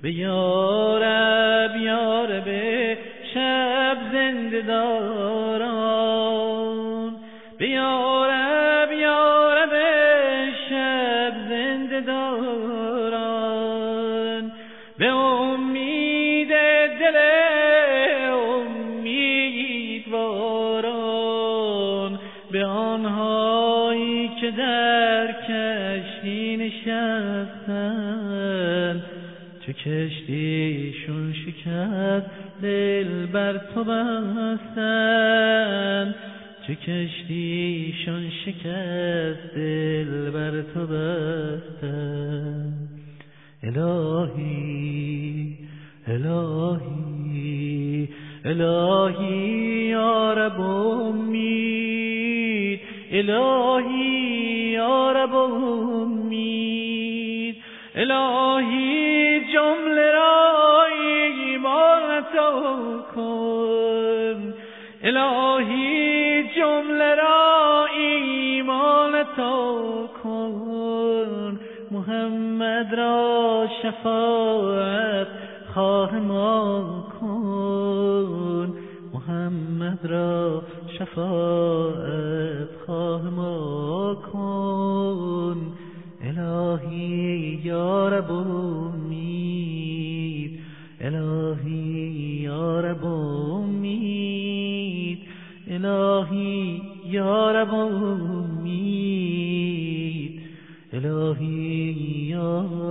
به یارب یارب شب زنده داران، به یارب یارب شب زنده داران، به امید دل امیدواران، به آنهایی که در کشتی نشستند، چه کشتیشون شکست دل بر تو بستند، چه کشتیشون شکست دل بر تو بستند. الهی الهی الهی یا رب امید، الهی یا رب امید، الهی جمله را ایمان عطا کن، الهی جمله را ایمان عطا کن، محمد را شفاعت خواه ما کن، محمد را شفاعت خواه ما کن. الهی یا رب امید، الهی یا رب امید، الهی یا رب امید، الهی یا